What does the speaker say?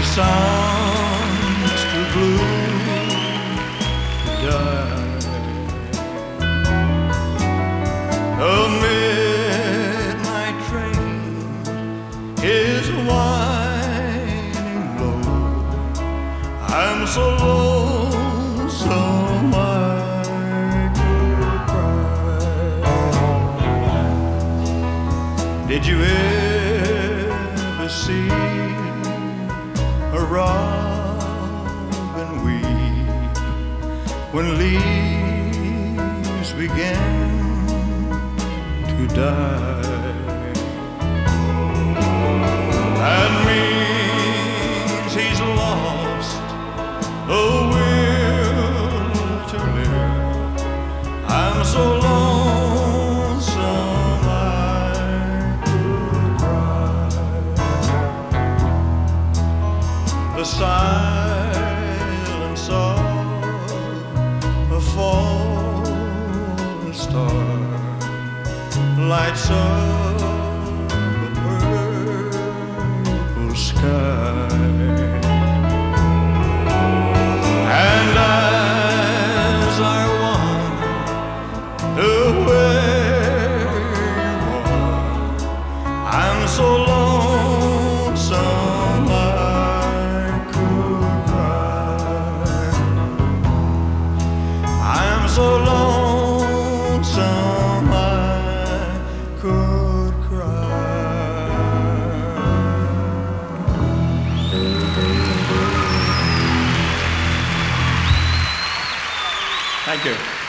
sounds too blue to die. The midnight train is winding low. I'm so lonesome I could cry. Did you ever see a robin weep when leaves began to die? That means he's lost the will to live. I'm so lonesome I could cry. The silence of a falling star lights up a purple sky. And as I wonder where you are, I'm so lonesome I could cry. I'm so lonesome I could cry. Thank you.